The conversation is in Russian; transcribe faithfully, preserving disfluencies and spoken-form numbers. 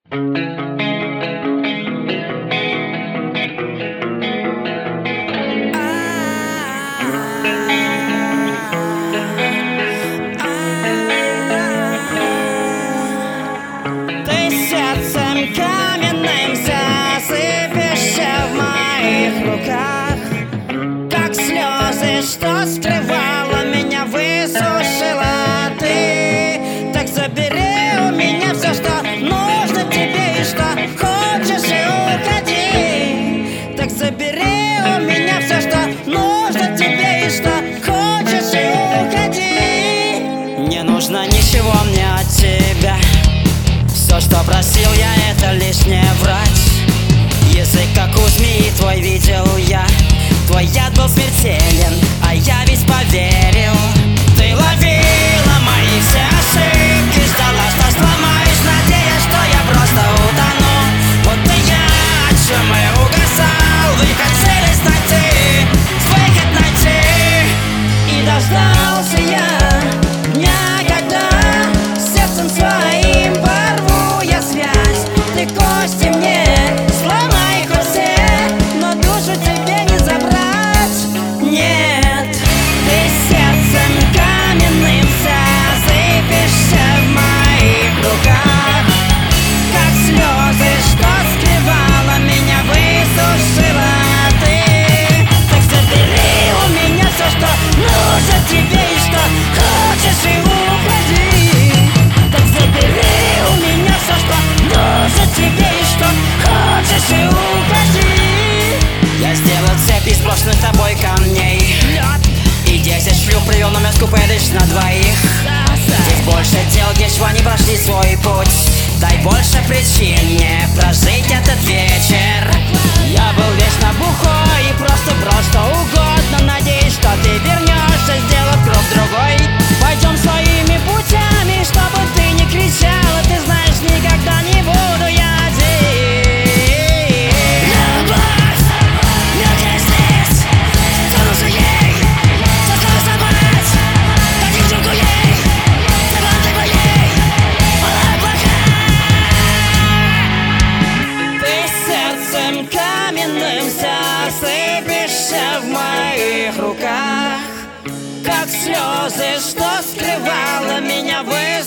Ты сердцем каменным засыпешься в моих руках, как слезы, что скрывала меня, высушила ты. Так забери у меня все, что нужно тебе и что хочешь, и уходи. Так забери у меня все, что нужно тебе и что хочешь, и уходи. Не нужно ничего мне от тебя. Все, что просил я, это лишь не врать. Язык, как у змеи, твой видел я. Твой яд был смертелен, а я ведь поверил. Ты ловила мои все ошибки, ждала, что сломаешь, надеясь, что я просто утону. Вот и я, о чем и угасал, вы хотели найти, выход найти. И дождался я дня, когда сердцем своим порву я связь. Ты кости мне сломай хоть все, но душу тебе не забрать. Нет, ты сердцем каменным засыпешься в моих руках, как слезы, что скрывала меня, высушила ты. Так забери у меня все, что нужно тебе и что хочешь, и уходи. Так забери у меня все, что нужно тебе и что хочешь, и уходи. Я сделал цепь из брошенных тобой камней и десять шлюп привел на мяску лишь на двоих. Здесь больше дел, где чвани прошли свой путь. Дай больше причин мне прожить этот вечер. Я был вечно бухой и просто брал что угодно, надеюсь, что ты вернешься, сделав круг другой. Пойдем своими путями, чтобы ты не кричала. Ты знаешь, никогда не буду я один. Любовь, мелкая слизь, тянутся ей, заставь собрать, дадим друг ей, забанки моей, была плохая. Ты сердцем каменным засыпешься в моих руках, как слезы, что скрывала меня, вы